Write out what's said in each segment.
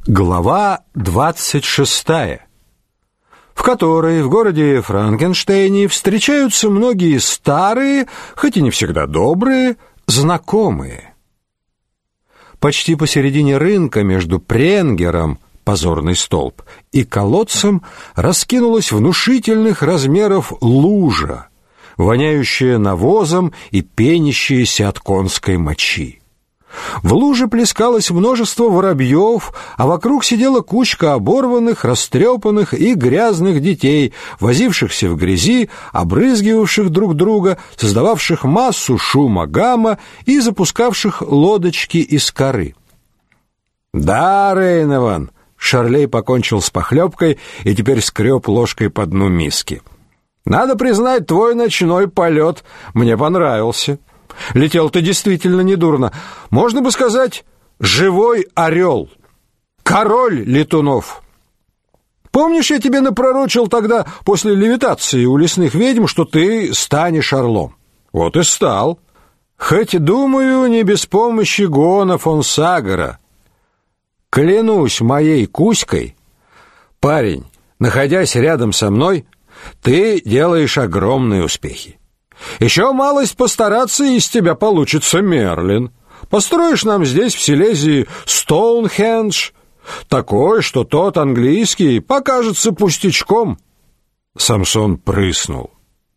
Глава 26, в которой в городе Франкенштейне встречаются многие старые, хоть и не всегда добрые, знакомые. Почти посередине рынка между Пренгером, позорный столб, и колодцем раскинулась внушительных размеров лужа, воняющая навозом и пенящаяся от конской мочи. В луже плескалось множество воробьев, а вокруг сидела кучка оборванных, растрепанных и грязных детей, возившихся в грязи, обрызгивавших друг друга, создававших массу шума гамма и запускавших лодочки из коры. «Да, Рейнован!» — Шарлей покончил с похлебкой и теперь скреб ложкой по дну миски. «Надо признать, твой ночной полет мне понравился. Летел ты действительно недурно. Можно бы сказать, живой орел. Король летунов. Помнишь, я тебе напророчил тогда после левитации у лесных ведьм, что ты станешь орлом? Вот и стал. Хоть, думаю, не без помощи Гона фон Сагера. Клянусь моей Кузькой, парень, находясь рядом со мной, ты делаешь огромные успехи. Еще малость постараться, и из тебя получится Мерлин. Построишь нам здесь, в Силезии, Стоунхендж, такой, что тот английский покажется пустячком». Самсон прыснул.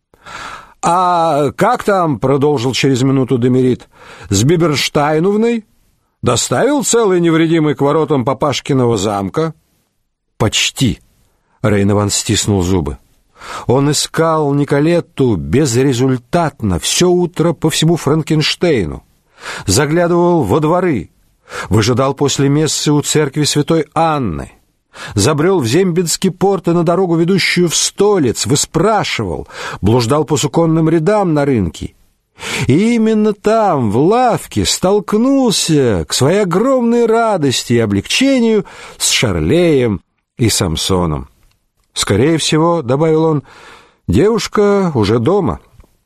«А как там, — продолжил через минуту Демерит, — с Биберштайновной? Доставил целый невредимый к воротам Папашкиного замка?» «Почти», — Рейнован стиснул зубы. Он искал Николетту безрезультатно все утро по всему Франкенштейну, заглядывал во дворы, выжидал после мессы у церкви святой Анны, забрел в Зембинский порт и на дорогу, ведущую в Столец, выспрашивал, блуждал по суконным рядам на рынке. И именно там, в лавке, столкнулся, к своей огромной радости и облегчению, с Шарлеем и Самсоном. «Скорее всего, — добавил он, — девушка уже дома».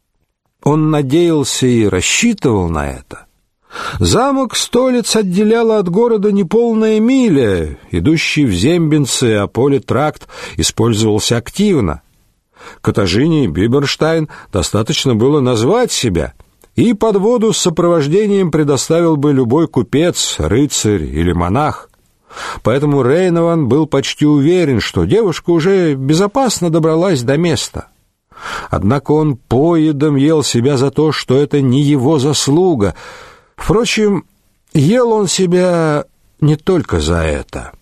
Он надеялся и рассчитывал на это. Замок Столец отделяла от города неполная миля, идущий в Зембинцы, а поле-тракт использовался активно. Катажине Биберштайн достаточно было назвать себя, и подводу с сопровождением предоставил бы любой купец, рыцарь или монах. Поэтому Рейнован был почти уверен, что девушка уже безопасно добралась до места. Однако он поедом ел себя за то, что это не его заслуга. Впрочем, ел он себя не только за это.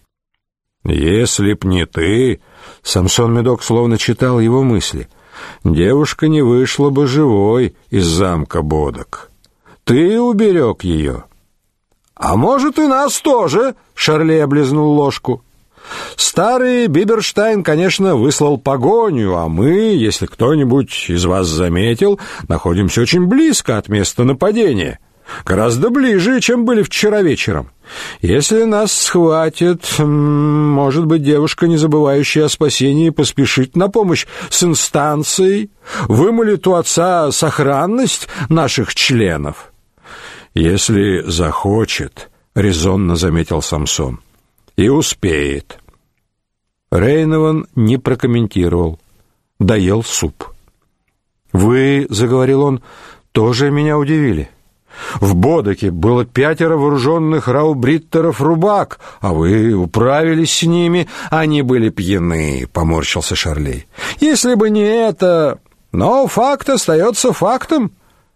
«Если б не ты, — Самсон Медок словно читал его мысли, — девушка не вышла бы живой из замка Бодок. Ты уберег ее». «А может, и нас тоже», — Шарлей облизнул ложку. «Старый Биберштайн, конечно, выслал погоню, а мы, если кто-нибудь из вас заметил, находимся очень близко от места нападения, гораздо ближе, чем были вчера вечером. Если нас схватят, может быть, девушка, не забывающая о спасении, поспешит на помощь с инстанцией, вымолит у отца сохранность наших членов». «Если захочет, — резонно заметил Самсон, — и успеет». Рейнован не прокомментировал, доел суп. «Вы, — заговорил он, — тоже меня удивили. В Бодоке было 5 вооруженных раубриттеров-рубак, а вы управились с ними. Они были пьяны, — поморщился Шарлей. «Если бы не это... Но факт остается фактом.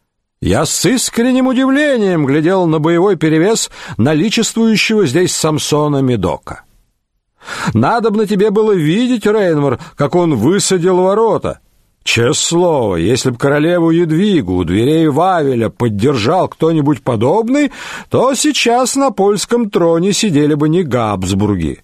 Я с искренним удивлением глядел на боевой перевес наличествующего здесь Самсона Медока. Надобно тебе было видеть, Рейнвар, как он высадил ворота. Честное слово, если б королеву Едвигу у дверей Вавеля поддержал кто-нибудь подобный, то сейчас на польском троне сидели бы не Габсбурги.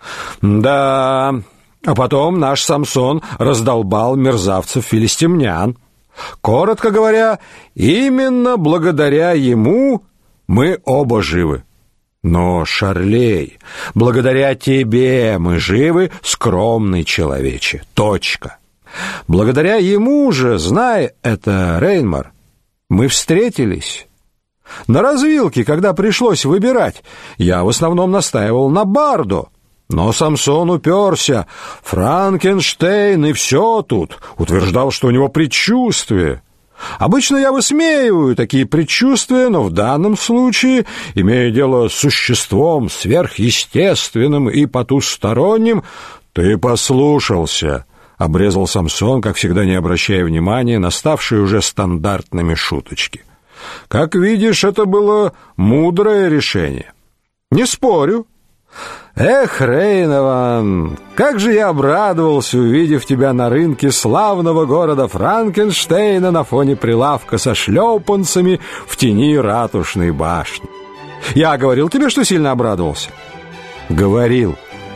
Да, а потом наш Самсон раздолбал мерзавцев-филистимлян. Коротко говоря, именно благодаря ему мы оба живы. Но, Шарлей, благодаря тебе мы живы, скромный человече. Точка. Благодаря ему же, знай это, Рейнмар, мы встретились. На развилке, когда пришлось выбирать, я в основном настаивал на Бардо. Но Самсон уперся. Франкенштейн и все тут. Утверждал, что у него предчувствие. Обычно я высмеиваю такие предчувствия, но в данном случае, имея дело с существом сверхъестественным и потусторонним, ты послушался, — обрезал Самсон, как всегда не обращая внимания на ставшие уже стандартными шуточки. Как видишь, это было мудрое решение. Не спорю. Эх, Рейнован, как же я обрадовался, увидев тебя на рынке славного города Франкенштейна на фоне прилавка со шлепанцами в тени ратушной башни. Я говорил тебе, что сильно обрадовался? Говорил.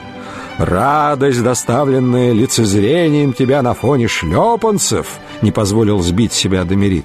Радость, доставленная лицезрением тебя на фоне шлепанцев, не позволил сбить себя Демерит.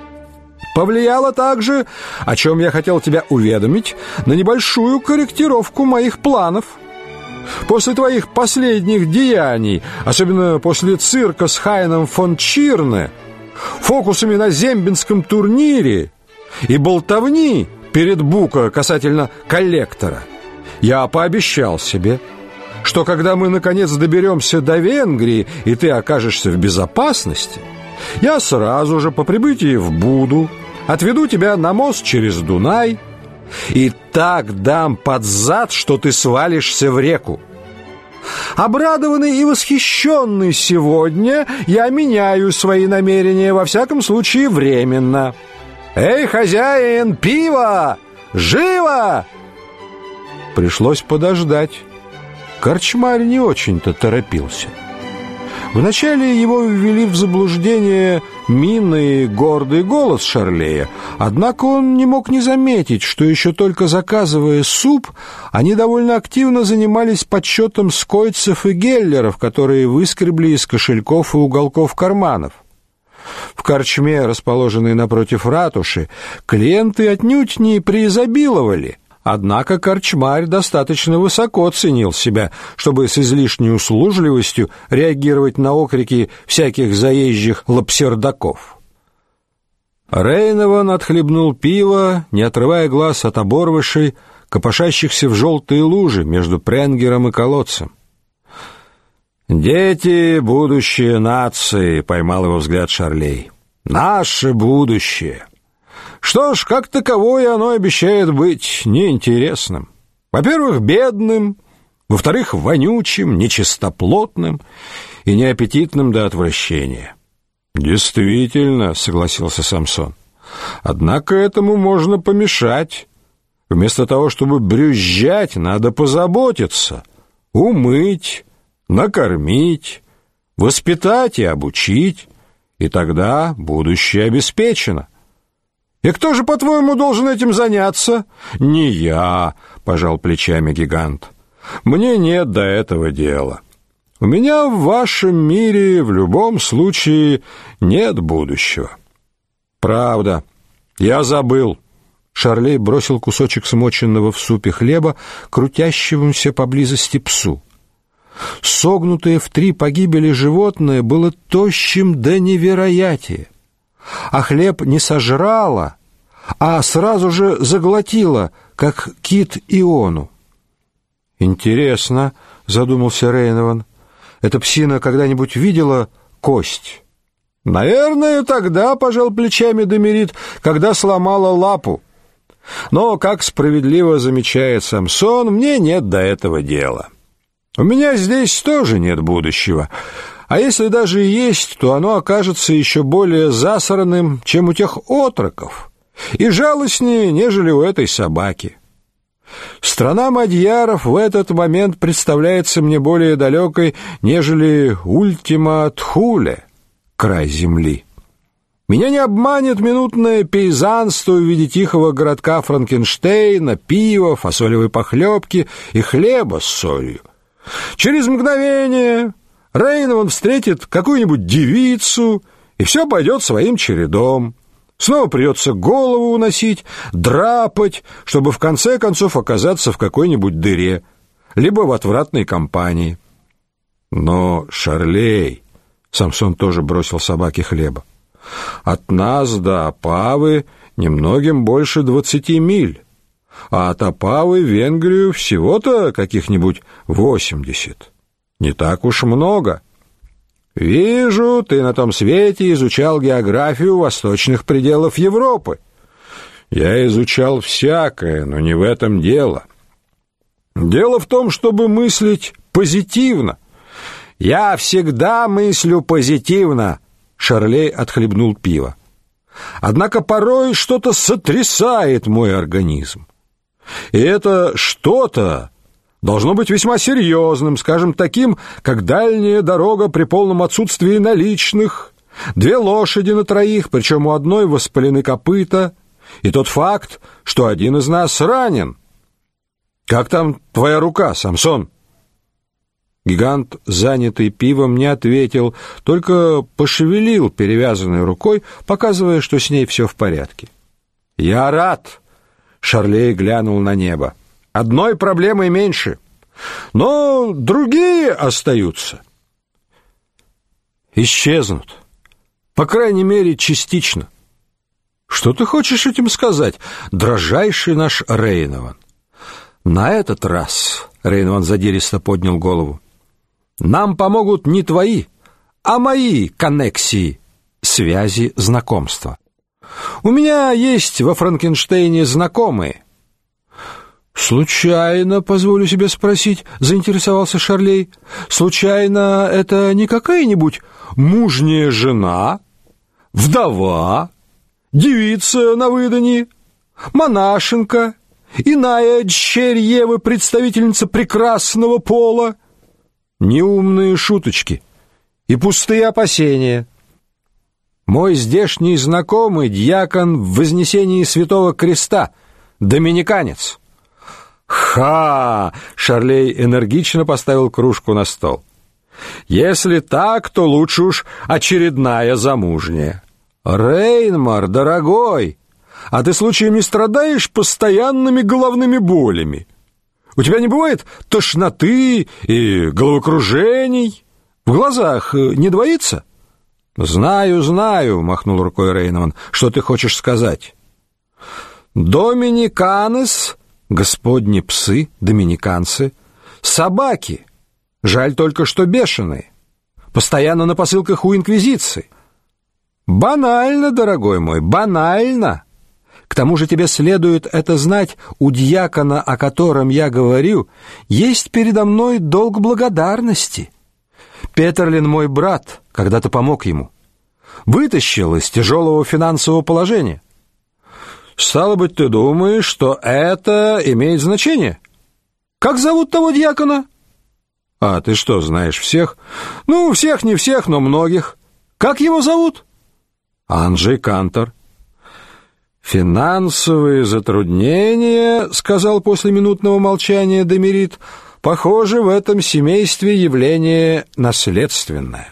Повлияло также, о чем я хотел тебя уведомить, на небольшую корректировку моих планов. После твоих последних деяний, особенно после цирка с Хайном фон Чирне, фокусами на зембинском турнире и болтовни перед Буко касательно коллектора, я пообещал себе, что когда мы наконец доберемся до Венгрии и ты окажешься в безопасности, я сразу же по прибытии в Буду отведу тебя на мост через Дунай и так дам под зад, что ты свалишься в реку. Обрадованный и восхищенный сегодня, я меняю свои намерения, во всяком случае временно. Эй, хозяин, пиво! Живо! Пришлось подождать. Корчмарь не очень-то торопился. Вначале его ввели в заблуждение мина и гордый голос Шарлея, однако он не мог не заметить, что еще только заказывая суп, они довольно активно занимались подсчетом скойцев и геллеров, которые выскребли из кошельков и уголков карманов. В корчме, расположенной напротив ратуши, клиенты отнюдь не преизобиловали. Однако корчмарь достаточно высоко ценил себя, чтобы с излишней услужливостью реагировать на окрики всяких заезжих лапсердаков. Рейнован отхлебнул пиво, не отрывая глаз от оборвышей, копошащихся в желтые лужи между Пренгером и колодцем. «Дети — будущее нации», — поймал его взгляд Шарлей. «Наше будущее». Что ж, как таковое оно обещает быть неинтересным. Во-первых, бедным, во-вторых, вонючим, нечистоплотным и неаппетитным до отвращения. «Действительно», — согласился Самсон. «Однако этому можно помешать. Вместо того, чтобы брюзжать, надо позаботиться, умыть, накормить, воспитать и обучить, и тогда будущее обеспечено». «И кто же, по-твоему, должен этим заняться?» «Не я», — пожал плечами гигант. «Мне нет до этого дела. У меня в вашем мире в любом случае нет будущего». «Правда. Я забыл». Шарлей бросил кусочек смоченного в супе хлеба крутящемуся поблизости псу. Согнутое в 3 погибели животное было тощим до невероятия. А хлеб не сожрала, а сразу же заглотила, как кит Иону. «Интересно», — задумался Рейнован, — «эта псина когда-нибудь видела кость?» «Наверное, тогда», — пожал плечами Демерит, — «когда сломала лапу. Но, как справедливо замечает Самсон, мне нет до этого дела. У меня здесь тоже нет будущего». А если даже и есть, то оно окажется еще более засранным, чем у тех отроков, и жалостнее, нежели у этой собаки. Страна мадьяров в этот момент представляется мне более далекой, нежели Ультима Тхуле, край земли. Меня не обманет минутное пейзанство в виде тихого городка Франкенштейна, пива, фасолевой похлебки и хлеба с солью. Через мгновение Рейнован встретит какую-нибудь девицу, и все пойдет своим чередом. Снова придется голову уносить, драпать, чтобы в конце концов оказаться в какой-нибудь дыре, либо в отвратной компании. Но, Шарлей, Самсон тоже бросил собаке хлеба, от нас до Опавы немногим больше 20 миль, а от Опавы в Венгрию всего-то каких-нибудь 80. Не так уж много. Вижу, ты на том свете изучал географию восточных пределов Европы. Я изучал всякое, но не в этом дело. Дело в том, чтобы мыслить позитивно. Я всегда мыслю позитивно. Шарлей отхлебнул пиво. Однако порой что-то сотрясает мой организм. И это что-то должно быть весьма серьезным, скажем, таким, как дальняя дорога при полном отсутствии наличных, 2 лошади на 3, причем у одной воспалены копыта, и тот факт, что один из нас ранен. Как там твоя рука, Самсон? Гигант, занятый пивом, не ответил, только пошевелил перевязанной рукой, показывая, что с ней все в порядке. «Я рад!» — Шарлей глянул на небо. «Одной проблемой меньше, но другие остаются. Исчезнут, по крайней мере, частично. Что ты хочешь этим сказать, дрожайший наш Рейнован?» «На этот раз», — Рейнован задиристо поднял голову, «нам помогут не твои, а мои коннексии, связи, знакомства. У меня есть во Франкенштейне знакомые». «Случайно, позволю себе спросить», — заинтересовался Шарлей, «случайно это не какая-нибудь мужняя жена, вдова, девица на выданье, монашенка, иная дщерь Евы, представительница прекрасного пола?» Неумные шуточки и пустые опасения. Мой здешний знакомый дьякон в Вознесении Святого Креста, доминиканец. «Ха!» — Шарлей энергично поставил кружку на стол. «Если так, то лучше уж очередная замужняя. Рейнмар, дорогой, а ты случаем не страдаешь постоянными головными болями? У тебя не бывает тошноты и головокружений? В глазах не двоится?» «Знаю, знаю», — махнул рукой Рейнован, — «что ты хочешь сказать?» «Доминиканес, господни псы, доминиканцы, собаки, жаль только, что бешеные, постоянно на посылках у инквизиции. Банально, дорогой мой, банально. К тому же тебе следует это знать, у дьякона, о котором я говорю, есть передо мной долг благодарности. Петерлин мой брат, когда-то помог ему. Вытащил из тяжелого финансового положения. Стало быть, ты думаешь, что это имеет значение? Как зовут того дьякона?» «А ты что, знаешь всех?» «Ну, всех не всех, но многих. Как его зовут?» «Анджей Кантор». «Финансовые затруднения, — сказал после минутного молчания Демерит, — похоже, в этом семействе явление наследственное.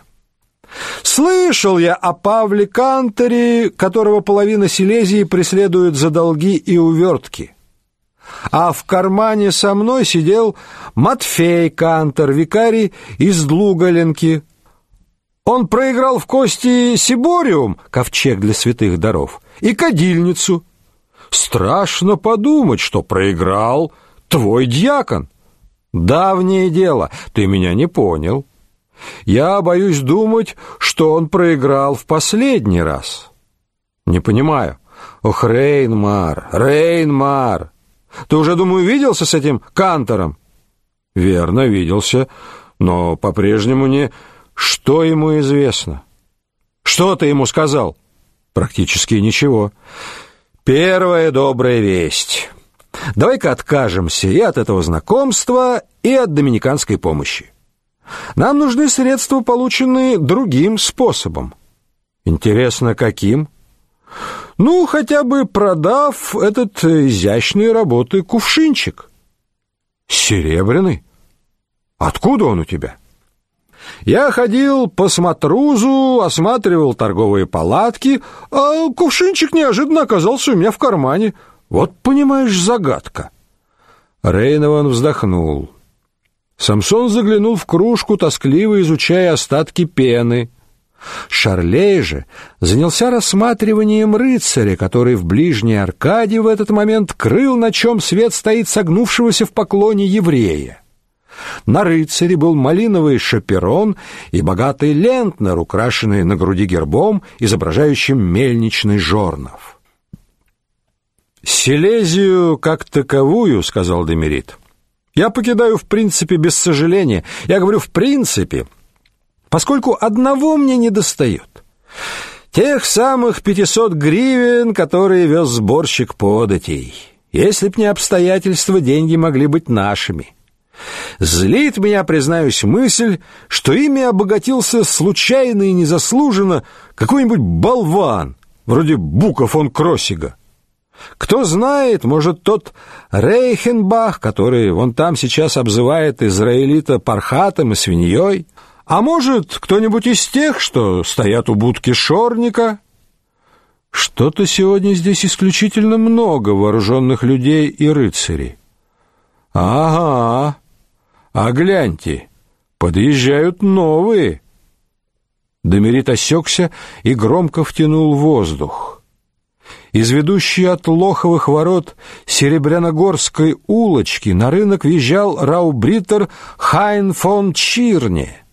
Слышал я о Павле Канторе, которого половина Силезии преследует за долги и увертки. А в кармане со мной сидел Матфей Кантор, викарий из Длугаленки. Он проиграл в кости Сибориум, ковчег для святых даров, и кадильницу. Страшно подумать, что проиграл твой дьякон. Давнее дело, ты меня не понял. Я боюсь думать, что он проиграл в последний раз. Не понимаю. Ох, Рейнмар, Рейнмар, ты уже, думаю, виделся с этим Кантором?» «Верно, виделся, но по-прежнему не... Что ему известно?» «Что ты ему сказал?» «Практически ничего». «Первая добрая весть. Давай-ка откажемся и от этого знакомства, и от доминиканской помощи. Нам нужны средства, полученные другим способом». «Интересно, каким?» «Ну, хотя бы продав этот изящной работы кувшинчик». «Серебряный? Откуда он у тебя?» «Я ходил по смотрузу, осматривал торговые палатки, а кувшинчик неожиданно оказался у меня в кармане. Вот, понимаешь, загадка». Рейнован вздохнул. Самсон заглянул в кружку, тоскливо изучая остатки пены. Шарлей же занялся рассматриванием рыцаря, который в ближней аркаде в этот момент крыл, на чем свет стоит, согнувшегося в поклоне еврея. На рыцаре был малиновый шаперон и богатый лентнер, украшенный на груди гербом, изображающим мельничный жорнов. «Силезию как таковую, — сказал Демерит, — я покидаю в принципе без сожаления. Я говорю в принципе, поскольку одного мне недостает. Тех самых 500 гривен, которые вез сборщик податей. Если б не обстоятельства, деньги могли быть нашими. Злит меня, признаюсь, мысль, что ими обогатился случайно и незаслуженно какой-нибудь болван, вроде Бука фон Кроссига. Кто знает, может, тот Рейхенбах, который вон там сейчас обзывает израилита пархатом и свиньей, а может, кто-нибудь из тех, что стоят у будки шорника? Что-то сегодня здесь исключительно много вооруженных людей и рыцарей. Ага, а гляньте, подъезжают новые. Демерит осекся и громко втянул воздух. Из ведущей от Лоховых ворот Серебряногорской улочки на рынок въезжал раубритер Хайн фон Чирне.